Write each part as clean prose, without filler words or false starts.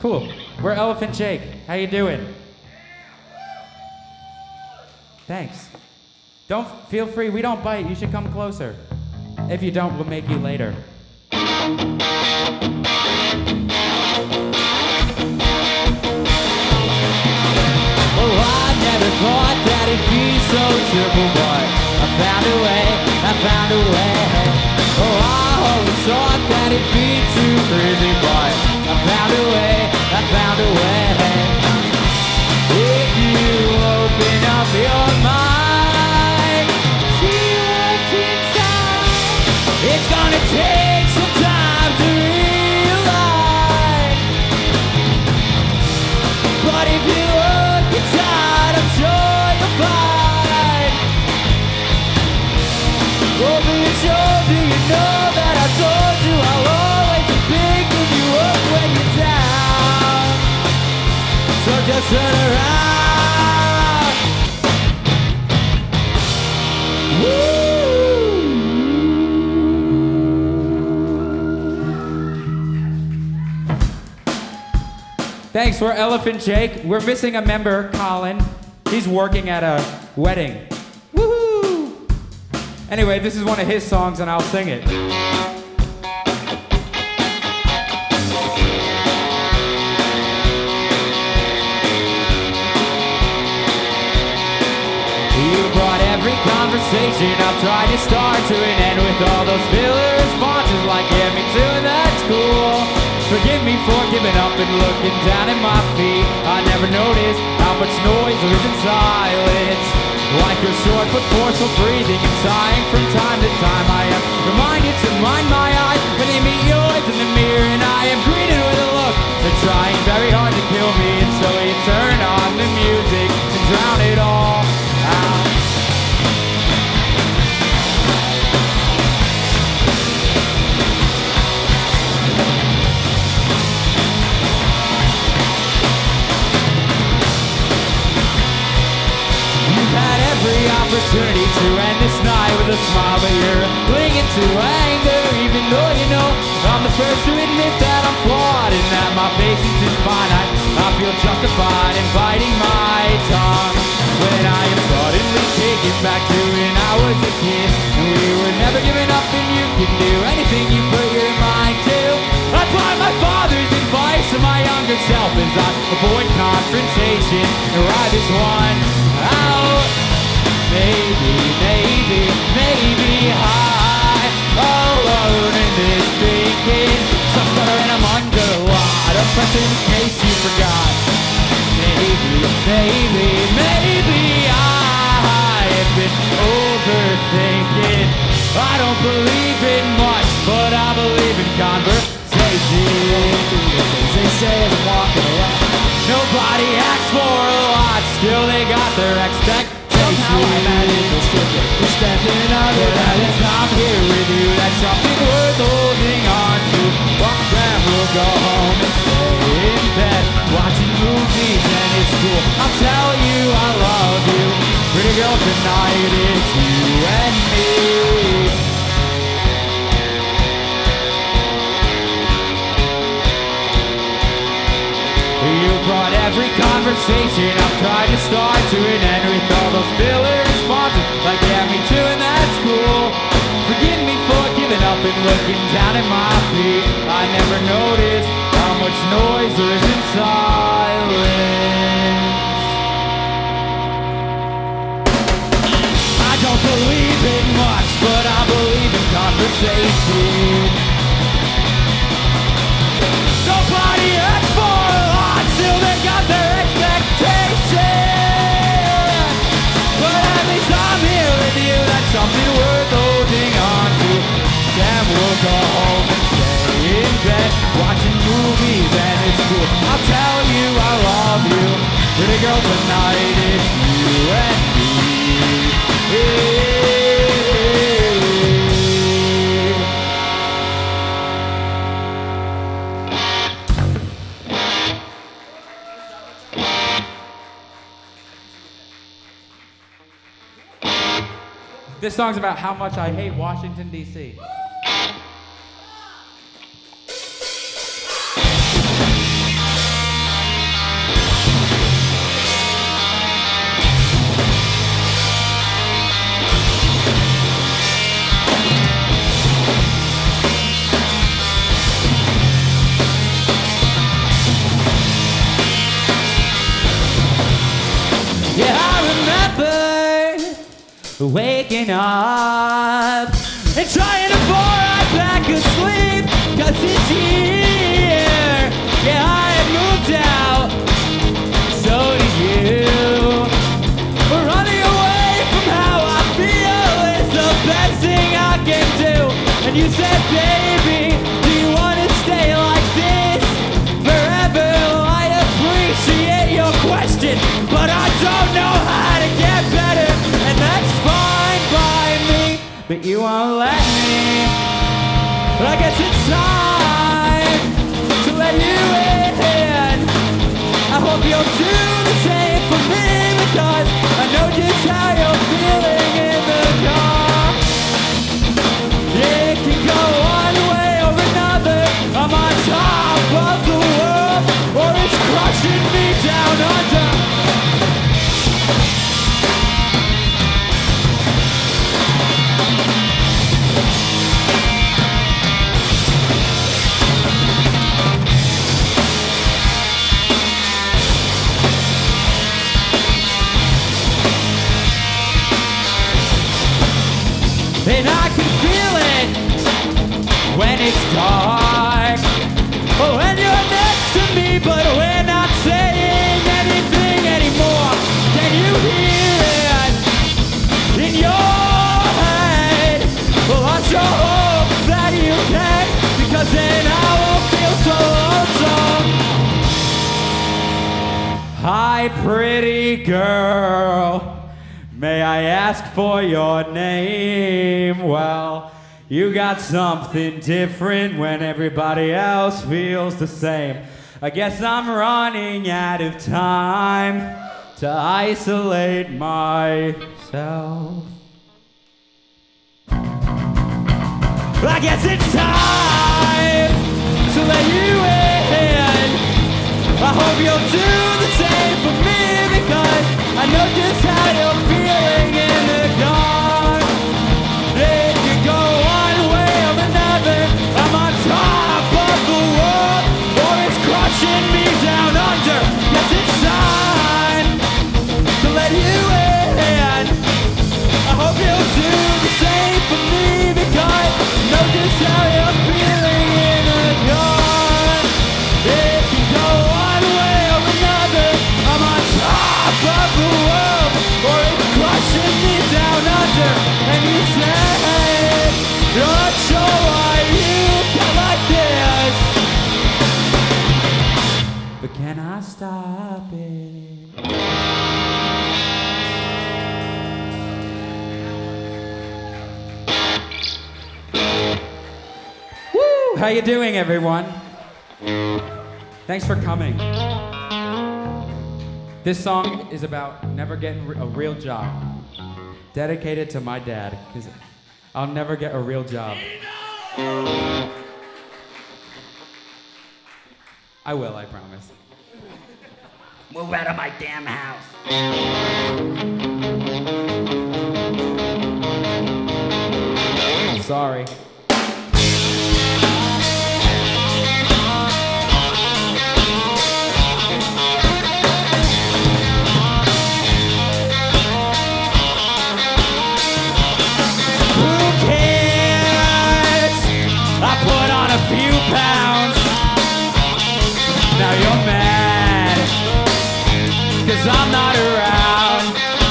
Cool. We're Elephant Jake. How you doing? Thanks. Don't feel free. We don't bite. You should come closer. If you don't, we'll make you later. Oh, I never thought that it'd be so simple, but I found a way. Oh, I always thought that it'd be too crazy, but I found a way. If you open up your mind, see what's inside. It's gonna take some time to realize, but if you look inside, I'm sure you'll find. Over your shoulder, you know that I told you I'll always be picking you up when you're down. So just turn around. Woo! Thanks, we're Elephant Jake. We're missing a member, Colin. He's working at a wedding. Woohoo! Anyway, this is one of his songs and I'll sing it. You brought every conversation I've tried to start to an end with all those filler responses like, yeah, me too, that's cool. Forgive me for giving up and looking down at my feet. I never noticed how much noise there is in silence. Like your short but forceful breathing and sighing from time to time. I am reminded to mind my eyes when they meet yours in the mirror, and I am greeted with a look that's trying very hard to kill me. And so you turn on the music and drown it all out. Every opportunity to end this night with a smile, but you're clinging to anger, even though you know I'm the first to admit that I'm flawed and that my patience is finite. I feel justified in biting my tongue when I am suddenly taken back to when I was a kid and we were never giving up, and you can do anything you put your mind to. I find my father's advice to my younger self as I avoid confrontation and ride this one out. Maybe high, alone in this thinking. So stuttering, I'm under a lot of pressure in case you forgot. Maybe I have been overthinking. I don't believe in much, but I believe in conversation. They say I'm walking around. Nobody asks for a lot, still they got their expectations. Somehow I managed to stick it. We're stepping out of that. If I'm here with you, that's something worth holding on to. Walk down, we'll go home and stay in bed, watching movies, and it's cool. I'll tell you I love you. Pretty girl, tonight it's you and me. You brought every conversation I've tried to start to an end with all those filler responses like, yeah, me too, and that's cool. Forgive me for giving up and looking down at my feet. I never noticed how much noise there is in silence. I don't believe in much, but I believe in conversation. Nobody asks for a lot, still they got their expectations. But at least I'm here with you, that's something worth holding on to. Then we'll go home and stay in bed, watching movies, and it's cool. I'll tell you I love you. Pretty girl, tonight it's you and me. This song's about how much I hate Washington, D.C. waking up and trying to fall right back asleep, 'cause it's here. Yeah, I have moved out, so do you. We're running away from how I feel, it's the best thing I can do. And you said, baby, do you want to stay like this forever? Well, I appreciate your question, but I don't know how to get better, and that's fine by me, but you won't let me. But I guess it's time to let you in. I hope you'll do the same for me, because I know just how you're feeling in the car. It can go one way or another. I'm on top of the world, or it's crushing me down under. And I can feel it when it's dark, or when you're next to me, but we're not saying anything anymore. Can you hear it in your head? Well, I sure hope that you can, because then I won't feel so lonesome. Hi, pretty girl. May I ask for your name? Well, you got something different when everybody else feels the same. I guess I'm running out of time to isolate myself. I guess it's time to let you in. I hope you'll do the same for me, because I know just how you're feeling in the dark. It can go one way or another. I'm on top of the world, or it's crushing me down under. Yes, it's time to let you in. I hope you'll do the same for me, because I know just how you're feeling in the dark. It can go one way or another. I'm on top of the world, or it's crushing me down under. And you said, you're not sure why you get like this, but can I stop it? Woo! How you doing, everyone? Thanks for coming. This song is about never getting a real job. Dedicated to my dad, because I'll never get a real job. I will, I promise. Move out of my damn house. Sorry. A few pounds. Now you're mad, 'cause I'm not around.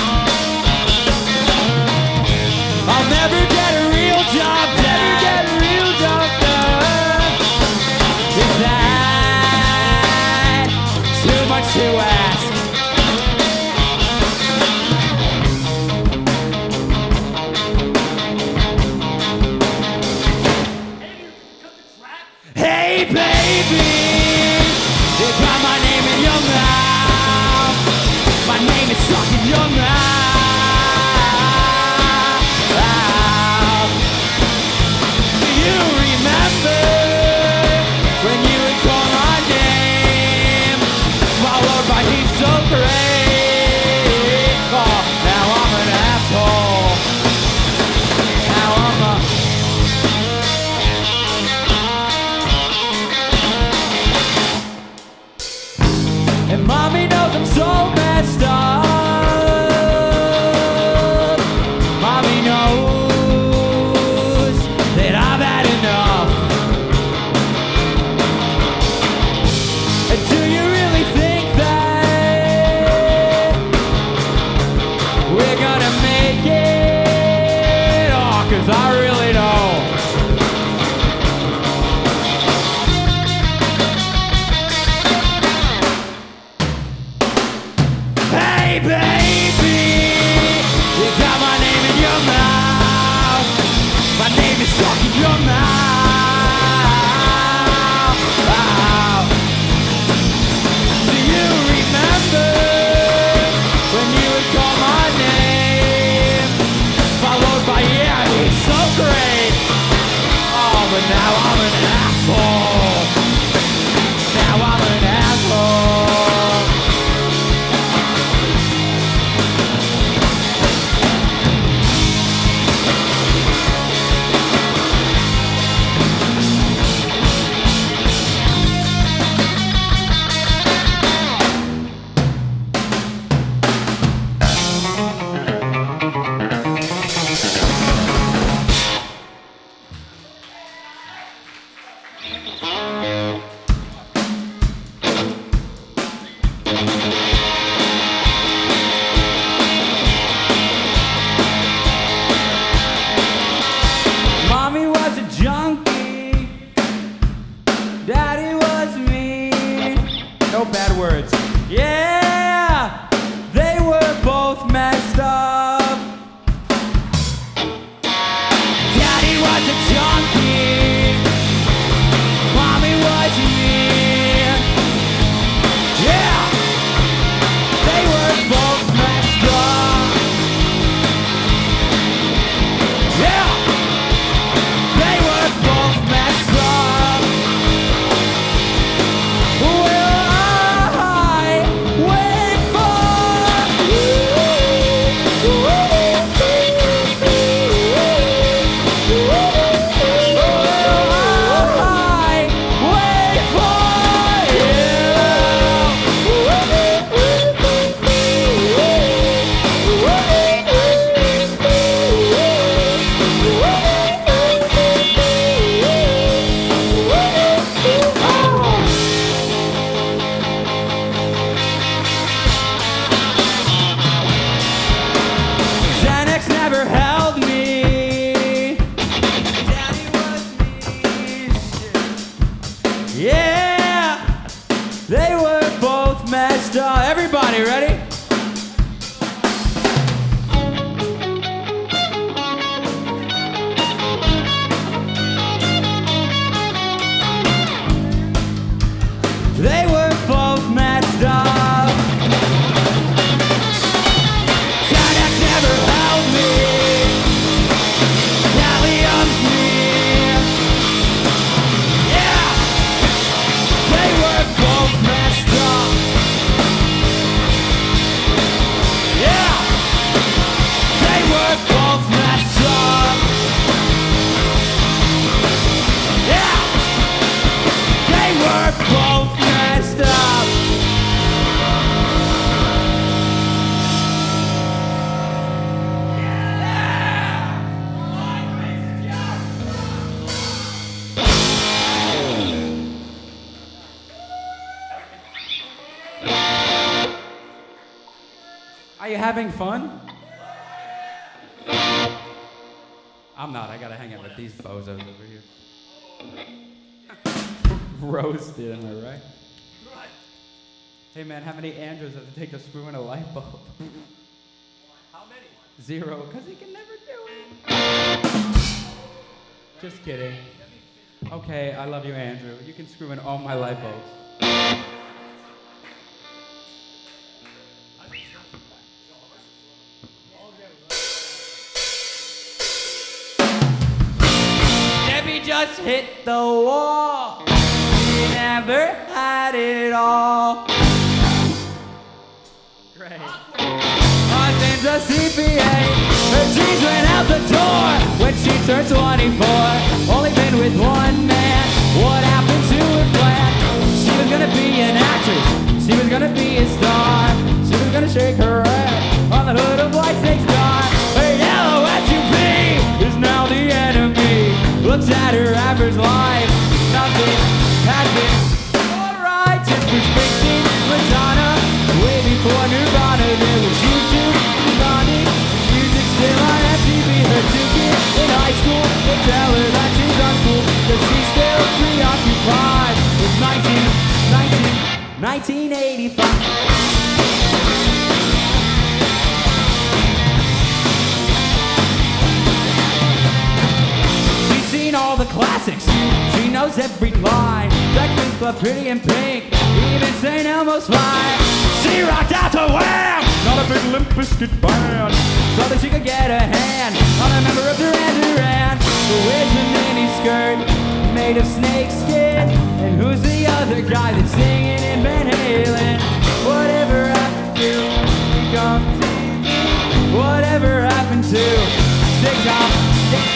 I'll never get a real job done. Is that too much to ask? Hey baby, you got my name in your mouth. My name is stuck in your mouth. Do you remember when you would call my name, followed by Do you really think that we're gonna make it? Oh, 'cause I really don't. Hey, baby, you got my name in your mouth. My name is stuck in your mouth. Do you remember when you would call my name, followed by yeah, it's so great. Oh, but now I'm an asshole. Now I'm an asshole. Mommy was a junkie, Daddy was mean. No bad words. Yeah, they were both messed up. Daddy was a junkie, Mommy was mean. Yeah, they were both messed up. Yeah. They were both messed up. Will I wait for you? Will I wait for Xanax never held me. Daddy was mean. Yeah, they were both messed up. Everybody ready? They were both messed up. Xanax never held me. Valium's me. Yeah, they were both messed up. Yeah, they were both messed up. Yeah, they were both messed up. Are you having fun? I'm not. I gotta hang out with these bozos over here. Roasted, am I right? Hey man, how many Andrews does it take to screw in a light bulb? How many? 0, because he can never do it. Just kidding. Okay, I love you, Andrew. You can screw in all my light bulbs. Debbie just hit the wall. She never had it all. Great. Husband's a CPA. Her dreams went out the door when she turned 24. Only been with one man. What happened to her plan? She was gonna be an actress. She was gonna be a star. She was gonna shake her head on the hood of White Snake's car. Her yellow SUV is now the enemy. Looks at her average life. Nothing had been alright just 'cause Springsteen, Madonna. Way before Nirvana, there was U2, Blondie. Music still on MTV. Her two kids in high school, they tell her that she's uncool, that she's still preoccupied with 1985. All the classics, she knows every line. Breakfast Club, Pretty in Pink, even St. Elmo's Fine. She rocked out to Wham! Not a big Limp Bizkit band, so that she could get a hand on a member of Duran Duran, who wears a mini skirt made of snake skin. And who's the other guy that's singing in Van Halen? Whatever happened to become TV? Whatever happened to TikTok?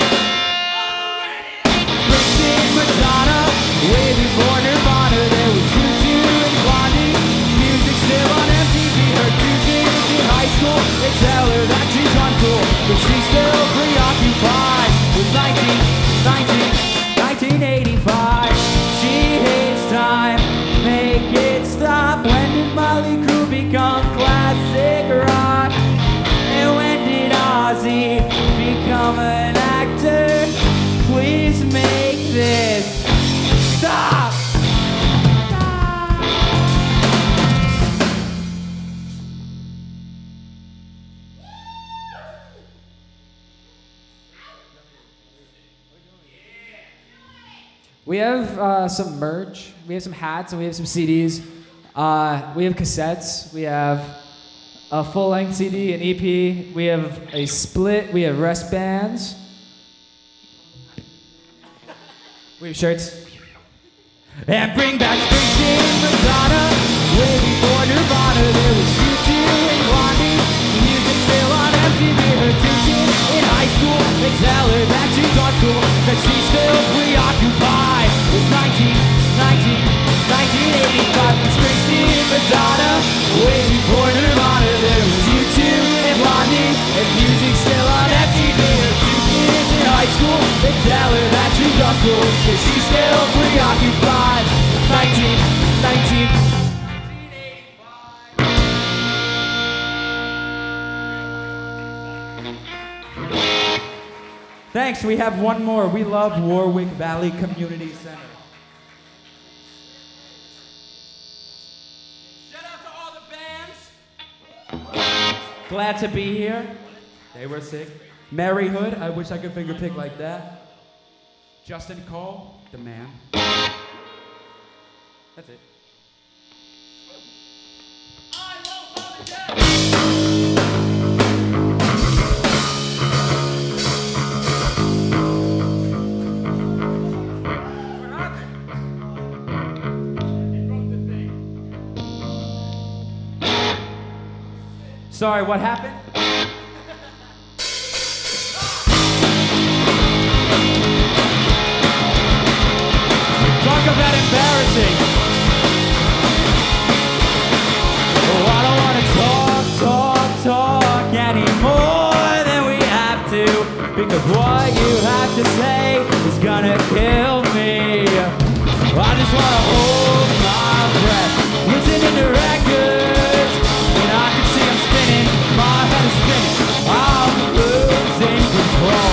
Madonna, way before Nirvana, there was U2 and Blondie. Music still on MTV. Her two kids in high school, they tell her that she's uncool, but she's still preoccupied with 1985. She hates time, make it stop. When did Motley Crue become classic rock? And when did Ozzy become an actor? Please make this stop! We have some merch, we have some hats, and we have some CDs. We have cassettes, we have a full-length CD, an EP, we have a split, we have wristbands. We have shirts. And bring back Springsteen, Madonna. Way before Nirvana, there was U2 and Blondie. Music still on MTV. Her two kids in high school, they tell her that she's uncool, that she's still preoccupied with 1985. And Springsteen, Madonna. Way before Nirvana, there was U2 and Blondie. And music still on MTV. Her two kids in high school, they tell her that she's uncool, that she's still preoccupied. 1985. Thanks, we have one more. We love Warwick Valley Community Center. Shout out to all the bands. Glad to be here. They were sick. Mary Hood, I wish I could finger pick like that. Justin Cole, the man. That's it. I won't apologize. What happened? He broke the thing. Sorry, what happened? Talk about embarrassing. Oh, I don't want to talk any more than we have to, because what you have to say is gonna kill me. I just want to hold my breath, listening to records, and I can see them spinning, my head is spinning, I'm losing control.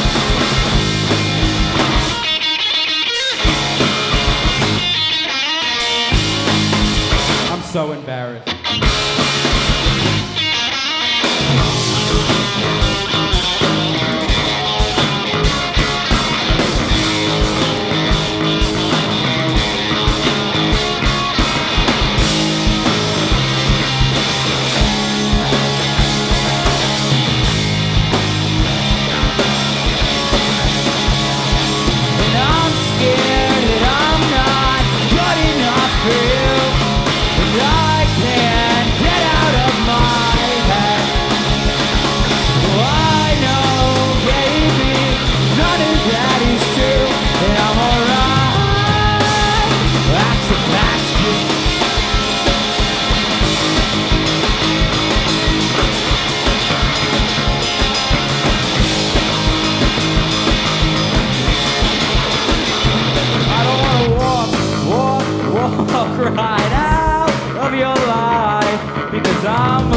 So embarrassed. And I'm scared that I'm not good enough for you. I can't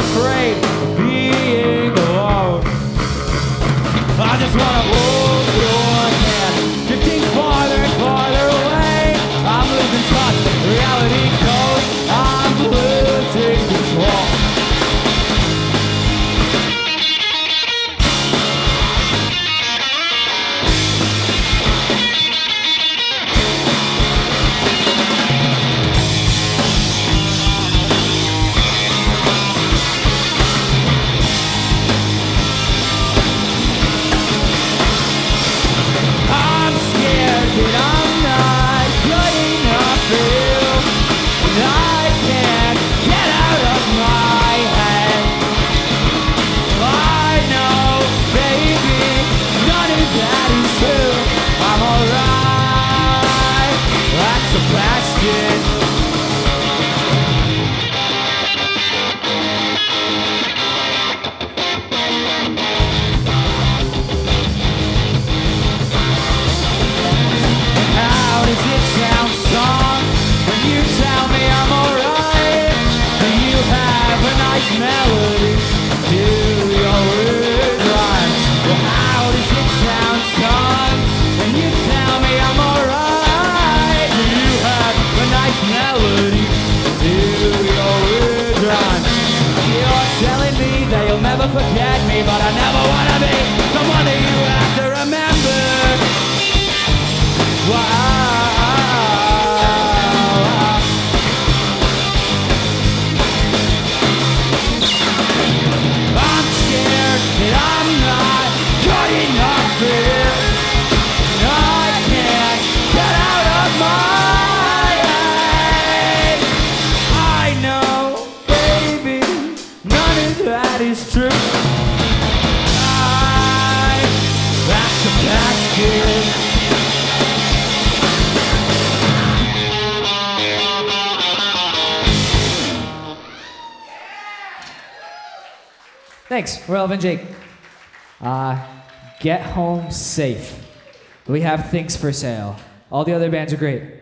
afraid of being alone. I just wanna hold your hand, drifting farther and farther away. I'm losing touch, reality goes, I'm losing control. I'm scared that I'm not good enough for you, and I can't get out of my head. I know, baby, none of that is true. I'm alright, that's Sebastian. How does it sound, song, when you tell me I'm alright? Do you have a nice melody? Do your words rhyme? Well, how does it sound, song, when you tell me I'm alright? Do you have a nice melody? Do your words rhyme? You're telling me that you'll never forget me, but I never wanna be someone that you have to remember. I'm scared that I'm not good enough for you. I can't get out of my head. I know, baby, none of that is true. That's the past kid. Thanks. We're Elvin Jake. Get home safe. We have things for sale. All the other bands are great.